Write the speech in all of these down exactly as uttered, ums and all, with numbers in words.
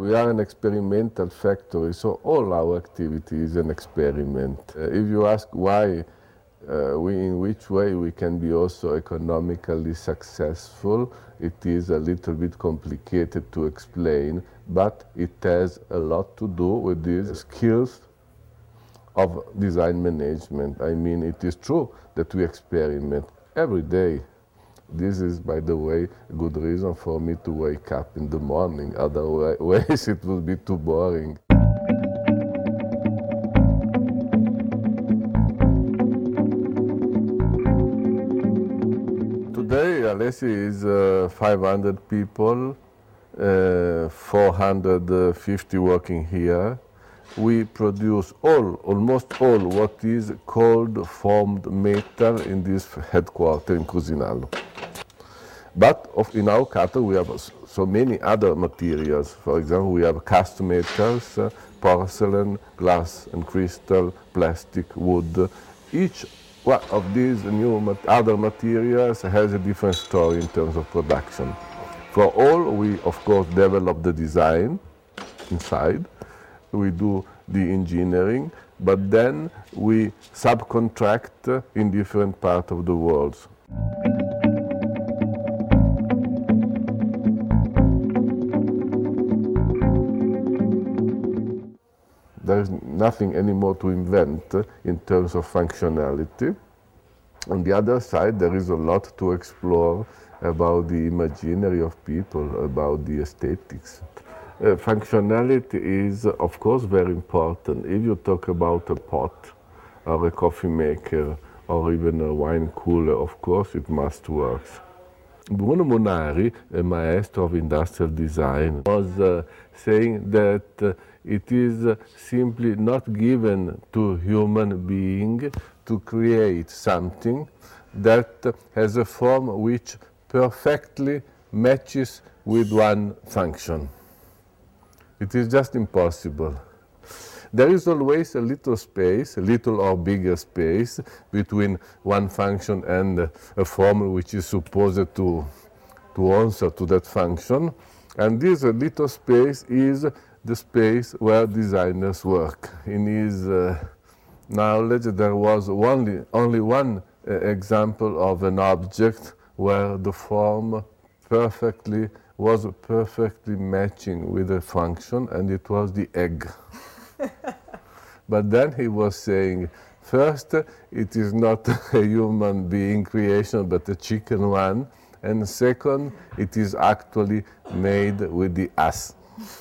we are an experimental factory, so all our activity is an experiment. Uh, if you ask why, uh, we, in which way we can be also economically successful, it is a little bit complicated to explain, but it has a lot to do with these skills of design management. I mean, it is true that we experiment every day. This is, by the way, a good reason for me to wake up in the morning. Otherwise, it would be too boring. Today, Alessi is uh, five hundred people, uh, four hundred fifty working here. We produce all, almost all, what is cold formed metal in this headquarters in Cusinello. But of, in our cattle we have so many other materials. For example, we have cast metals, uh, porcelain, glass and crystal, plastic, wood. Each one of these new mat other materials has a different story in terms of production. For all, we of course develop the design inside. We do the engineering, but then we subcontract in different parts of the world. There is nothing anymore to invent in terms of functionality. On the other side, there is a lot to explore about the imaginary of people, about the aesthetics. Uh, functionality is, of course, very important. If you talk about a pot, or a coffee maker, or even a wine cooler, of course, it must work. Bruno Munari, a maestro of industrial design, was uh, saying that uh, it is uh, simply not given to human being to create something that uh, has a form which perfectly matches with one function. It is just impossible. There is always a little space, a little or bigger space, between one function and a form which is supposed to, to answer to that function. And this little space is the space where designers work. In his uh, knowledge, there was only, only one uh, example of an object where the form perfectly was perfectly matching with the function, and it was the egg. But then he was saying, first, it is not a human being creation, but a chicken one. And second, it is actually made with the ass.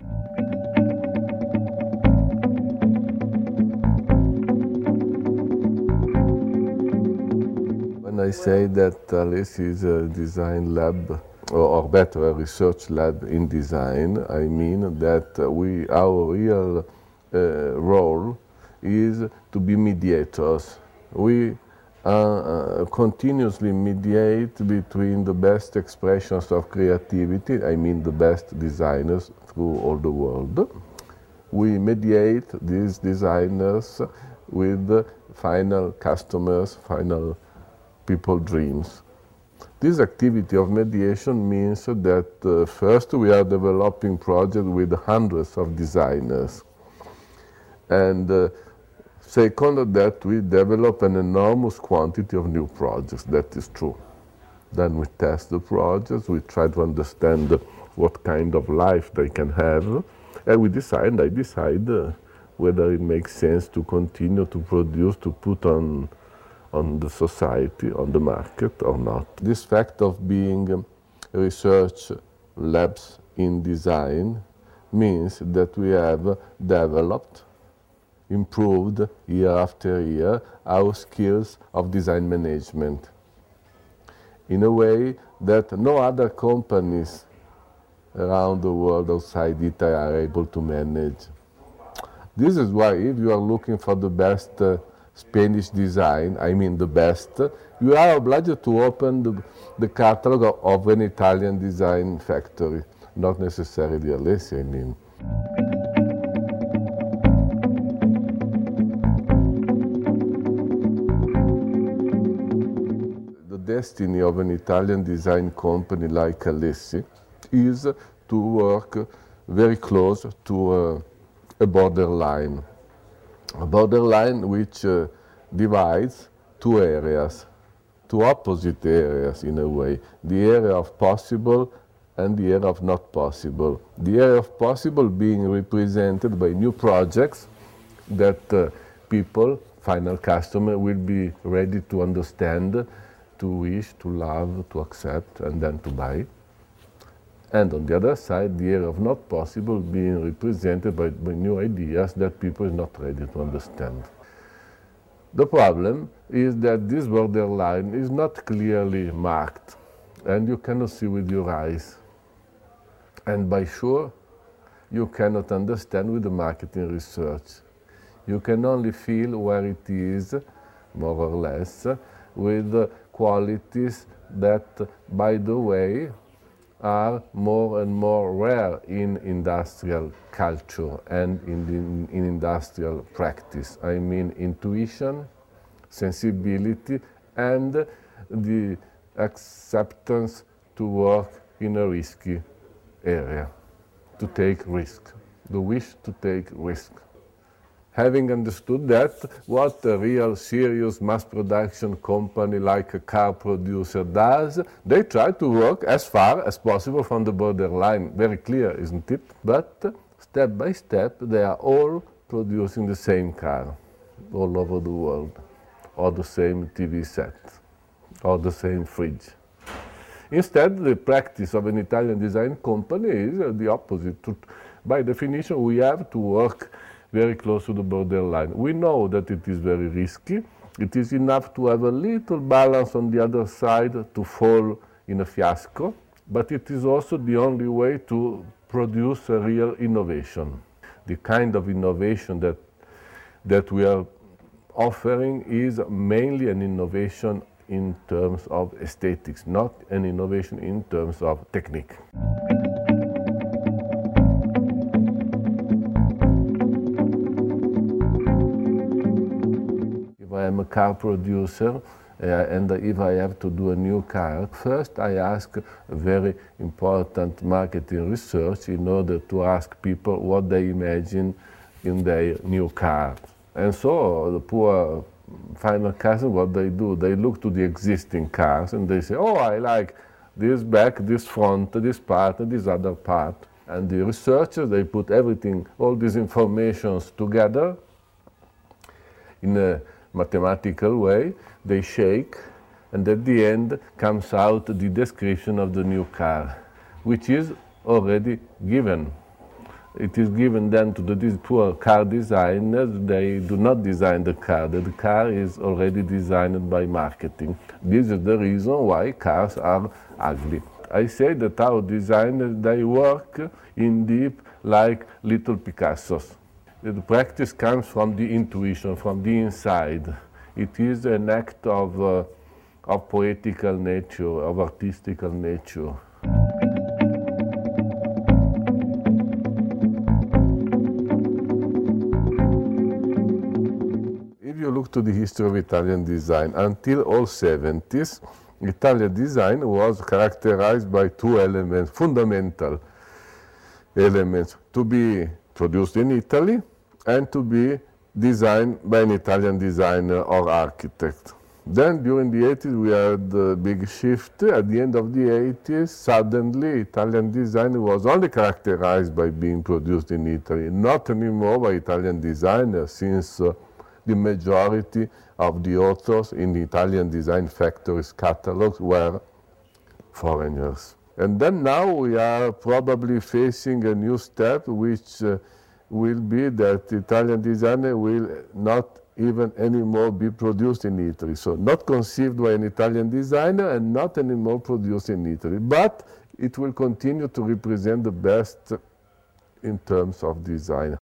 When I say that Alessi is a design lab, or, or better, a research lab in design, I mean that we, our real uh, role is to be mediators. We uh, uh, continuously mediate between the best expressions of creativity, I mean the best designers through all the world. We mediate these designers with the final customers, final people dreams. This activity of mediation means that uh, first we are developing projects with hundreds of designers. And uh, second, that we develop an enormous quantity of new projects. That is true. Then we test the projects, we try to understand what kind of life they can have, and we decide, I decide uh, whether it makes sense to continue to produce, to put on, on the society, on the market or not. This fact of being um, research labs in design means that we have developed, improved year after year our skills of design management in a way that no other companies around the world outside Italy are able to manage. This is why if you are looking for the best uh, Spanish design, I mean the best, you are obliged to open the, the catalog of an Italian design factory, not necessarily Alessi, I mean. The destiny of an Italian design company like Alessi is to work very close to uh, a borderline. A borderline which uh, divides two areas, two opposite areas in a way, the area of possible and the area of not possible. The area of possible being represented by new projects that uh, people, final customer, will be ready to understand, to wish, to love, to accept, and then to buy. And on the other side, the area of not possible being represented by, by new ideas that people are not ready to understand. The problem is that this borderline is not clearly marked, and you cannot see with your eyes. And by sure, you cannot understand with the marketing research. You can only feel where it is, more or less, with qualities that, by the way, are more and more rare in industrial culture and in, the, in industrial practice. I mean intuition, sensibility, and the acceptance to work in a risky area, to take risk, the wish to take risk. Having understood that, what a real serious mass production company like a car producer does, they try to work as far as possible from the borderline. Very clear, isn't it? But step by step, they are all producing the same car all over the world, or the same T V set, or the same fridge. Instead, the practice of an Italian design company is the opposite. By definition, we have to work very close to the borderline. We know that it is very risky. It is enough to have a little balance on the other side to fall in a fiasco, but it is also the only way to produce a real innovation. The kind of innovation that, that we are offering is mainly an innovation in terms of aesthetics, not an innovation in terms of technique. I am a car producer, uh, and if I have to do a new car, first I ask a very important marketing research in order to ask people what they imagine in their new car. And so the poor final customer, what they do, they look to the existing cars and they say, oh, I like this back, this front, this part, and this other part. And the researchers, they put everything, all these informations together in a mathematical way, they shake, and at the end comes out the description of the new car, which is already given. It is given then to the these poor car designers. They do not design the car. The car is already designed by marketing. This is the reason why cars are ugly. I say that our designers, they work in deep like little Picassos. The practice comes from the intuition, from the inside. It is an act of, uh, of poetical nature, of artistical nature. If you look to the history of Italian design, until all seventies, Italian design was characterized by two elements, fundamental elements, to be produced in Italy and to be designed by an Italian designer or architect. Then during the eighties we had a big shift. At the end of the eighties, suddenly Italian design was only characterized by being produced in Italy, not anymore by Italian designers, since uh, the majority of the authors in the Italian design factories catalogs were foreigners. And then now we are probably facing a new step, which uh, will be that Italian designer will not even anymore be produced in Italy. So not conceived by an Italian designer and not anymore produced in Italy. But it will continue to represent the best in terms of design.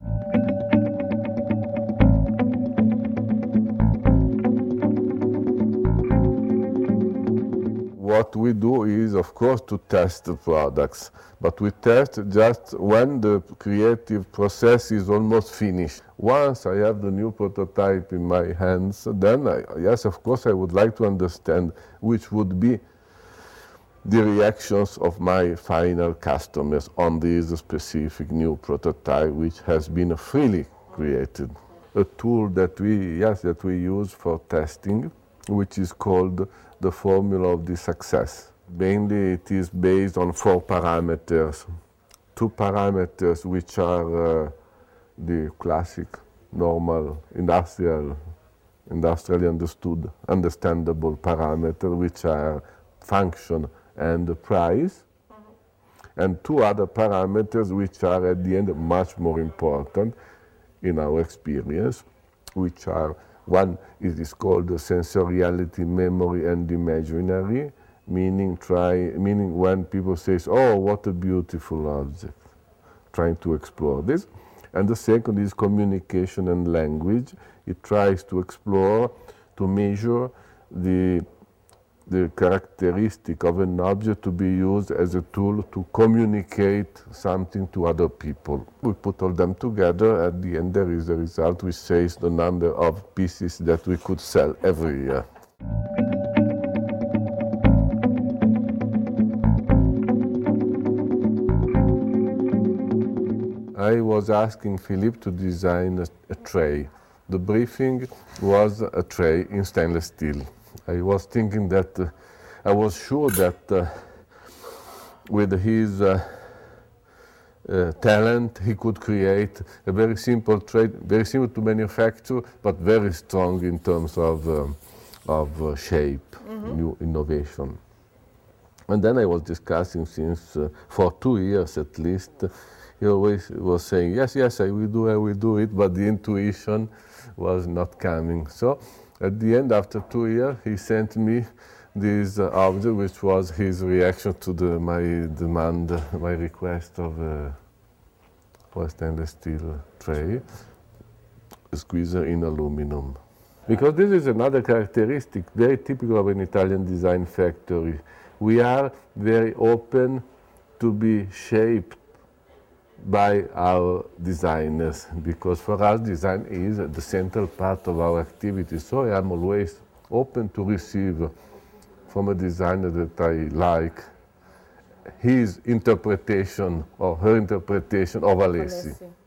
What we do is, of course, to test the products, but we test just when the creative process is almost finished. Once I have the new prototype in my hands, then, I, yes, of course, I would like to understand which would be the reactions of my final customers on this specific new prototype, which has been freely created. A tool that we, yes, that we use for testing, which is called the formula of the success. Mainly it is based on four parameters. Two parameters which are uh, the classic, normal, industrial, industrially understood, understandable parameters, which are function and price. Mm-hmm. And two other parameters which are at the end much more important in our experience, which are, one is, is called the sensoriality, memory, and imaginary, meaning try, meaning when people say, oh, what a beautiful object, trying to explore this. And the second is communication and language. It tries to explore, to measure the, the characteristic of an object to be used as a tool to communicate something to other people. We put all them together. At the end, there is a result which says the number of pieces that we could sell every year. I was asking Philippe to design a, a tray. The briefing was a tray in stainless steel. I was thinking that, uh, I was sure that uh, with his uh, uh, talent, he could create a very simple tray, very simple to manufacture, but very strong in terms of, um, of uh, shape, mm-hmm. new innovation. And then I was discussing since, uh, for two years at least, he always was saying, yes, yes, I will do, I will do it, but the intuition was not coming. So at the end, after two years, he sent me this uh, object, which was his reaction to the, my demand, uh, my request of a, for a stainless steel tray, a squeezer in aluminum. Because this is another characteristic, very typical of an Italian design factory. We are very open to be shaped by our designers, because for us design is the central part of our activity. So I am always open to receive from a designer that I like his interpretation or her interpretation of Alessi. Alessi.